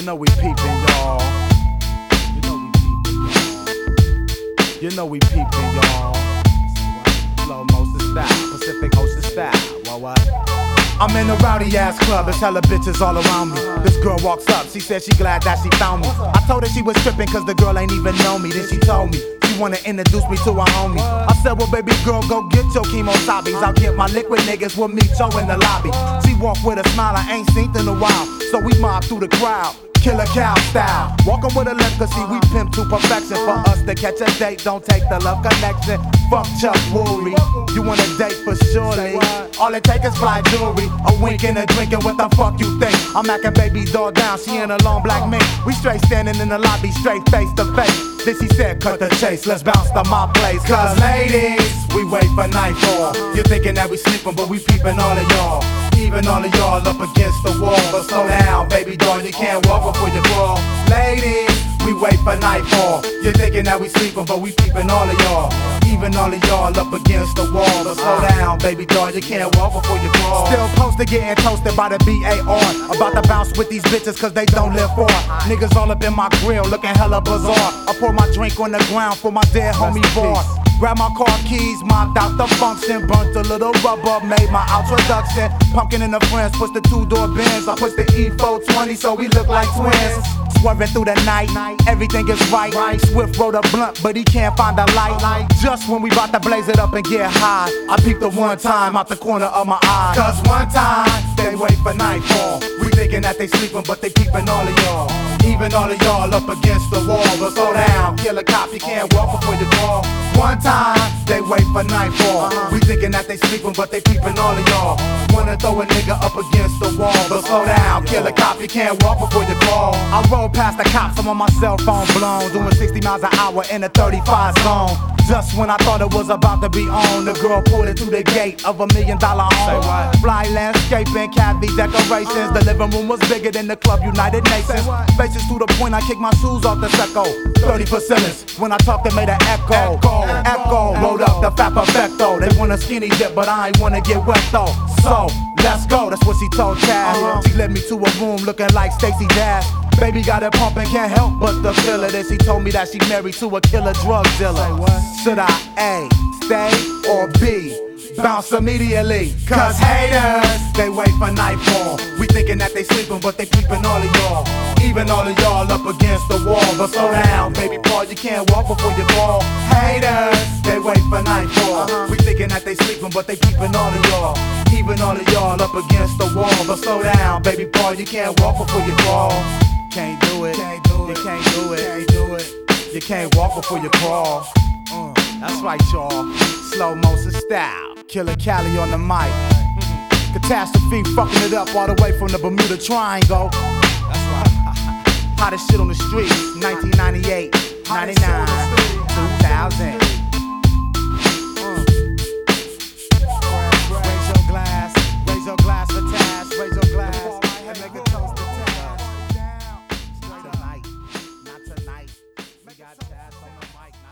know we peepin', y'all. You know we peepin', y'all. You know we peepin', y'all. Slow motion style, Pacific Ocean style. What? I'm in a rowdy ass club, there's hella bitches all around me. This girl walks up, she said she glad that she found me. I told her she was trippin' cause the girl ain't even know me. Then she told me she wanna introduce me to her homie. I said, well baby girl, go get your chemosabis. I'll get my liquid niggas, we'll meet you in the lobby. She walked with a smile I ain't seen in a while, so we mobbed through the crowd. Killer cow style, walking with a lip, cause see we pimp to perfection. For us to catch a date, don't take the love connection. Fuck Chuck Woolery, you want a date for surely. All it take is fly jewelry, a wink and a drink, and what the fuck you think? I'm acting baby doll down, she in a long black mink. We straight standing in the lobby, straight face to face. Then she said, cut the chase, let's bounce to my place. Cause ladies, we wait for nightfall. You're thinking that we sleeping, but we peeping all of y'all. Even all of y'all up against the wall. But slow down, baby doll, you can't walk before you crawl. Ladies, we wait for nightfall. You're thinking that we sleeping, but we peeping all of y'all. Even all of y'all up against the wall. But slow down, baby doll, you can't walk before you crawl. Still posted, getting toasted by the BAR. About to bounce with these bitches cause they don't live far. Niggas all up in my grill, looking hella bizarre. I pour my drink on the ground for my dead homie Bar. Grab my car keys, mopped out the function, burnt a little rubber, made my introduction. Pumpkin and the friends, push the two-door Benz. I push the E420 so we look like twins. Swerving through the night, everything is right. Swift wrote a blunt, but he can't find a light. Just when we bout to blaze it up and get high, I peeped the one time out the corner of my eye. Cause one time, they wait for nightfall. We thinking that they sleeping, but they peeping all of y'all. Even all of y'all up against the wall. But slow down, kill a cop, you can't walk before you crawl. One time, they wait for nightfall. We thinking that they sleeping, but they peeping all of y'all. Wanna throw a nigga up against the wall. But slow down, kill a cop, you can't walk before you crawl. I roll past the cops, I'm on my cell phone blown, doing 60 miles an hour in a 35 zone. Just when I thought it was about to be on, the girl pulled into the gate of $1 million home. Fly landscaping, cavity decorations. The living room was bigger than the club United Nations. Faces to the point I kicked my shoes off the secco. 30%. When I talked, they made an echo. Echo, load up the fat perfecto. They want a skinny dip, but I ain't wanna get wet though. So, let's go, that's what she told Chad. She led me to a room looking like Stacey Dash. Baby got it pumping, can't help but to feel it. And she told me that she married to a killer drug dealer. Should I A, stay, or B, bounce immediately? Cause haters, they wait for nightfall. We thinking that they sleeping, but they peeping all of y'all. Even all of y'all up against the wall. But slow down, baby boy, you can't walk before you fall. Haters, they wait for nightfall. We thinking that they sleeping, but they peeping all of y'all. Even all of y'all up against the wall. But slow down, baby boy, you can't walk before you crawl. Can't do it, you can't do it, you can't walk before you crawl. That's right, y'all. Slow motion style. Killer Cali on the mic. Catastrophe fucking it up all the way from the Bermuda Triangle. That's right. Hottest shit on the streets. 1998, 99, 2000.